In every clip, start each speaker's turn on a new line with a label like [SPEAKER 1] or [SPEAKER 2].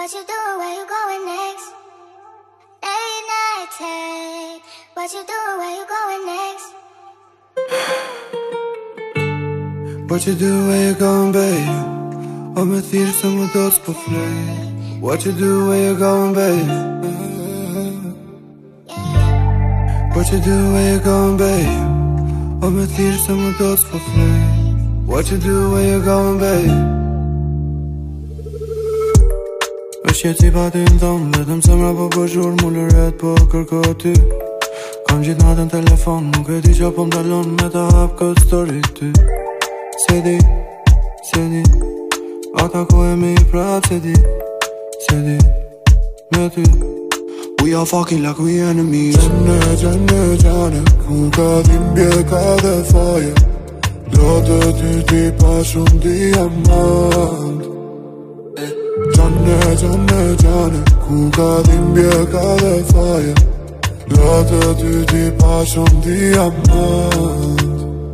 [SPEAKER 1] What you doing, where you going next? Late night take. What you doing, where you going next?
[SPEAKER 2] What you do, where you going, babe? O me thirë se më do s'po flej. What you do, where you going, babe? What you do, where you going, babe? O me thirë se më do s'po flej. What you do, where you going, babe? Është jetë si pa ty në tonë, vetëm se mra po përshur mu lëret po kërko ty. Kam gjithë natën telefon, nuk e di që po m'dalon me ta hap këtë story ty. Se di, ata ku e mi prap se di, me ty. We are fucking like we enemies. Gjane, ku ka dhimbje ka dhe faje. Do të ty ti pa shumë diamant. Gjane, ku ka dhimbje ka dhe faje. Do të ty ti pa shumë diamant.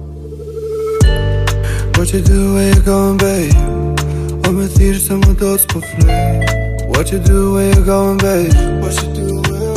[SPEAKER 2] What you do, where you going, babe? O me thirë se më do s'po flej. What you do, where you going, babe? What you do,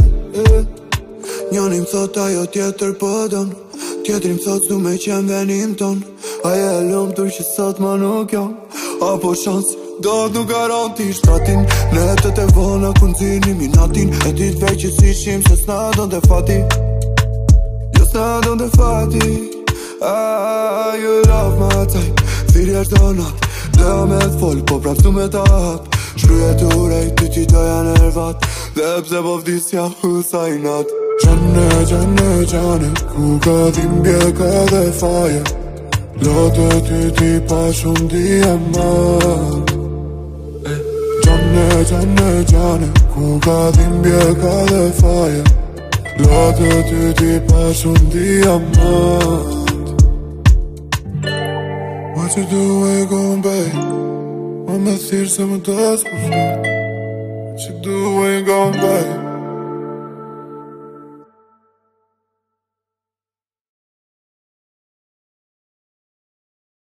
[SPEAKER 2] Njoni m'thot ajo tjetër po don, tjetëri m'thot s'du me qenë venim ton. Aje e lëm tur që sot ma nuk jon. Apo shans, do t'nu garanti shtatin. Në hetët e vona ku nxirni minatin. E dit vej që si shim se s'na don të fati. Jo s'na don të fati. You love my type. Thirë do nat, doja me t'fol, po prap s'du me ta hap. Shkryje t'urej, ty ti doja nervat. Dhe pse po vdisja husa i nat. Gjane, ku ka dhimbje ka dhe faje. Do të ty ti pa shumë diamant. Gjane, ku ka dhimbje ka dhe faje. Do të ty ti pa shumë diamant. What you do, where you going, babe? O me thirë se më do s'po flej. What you do, where you going, babe?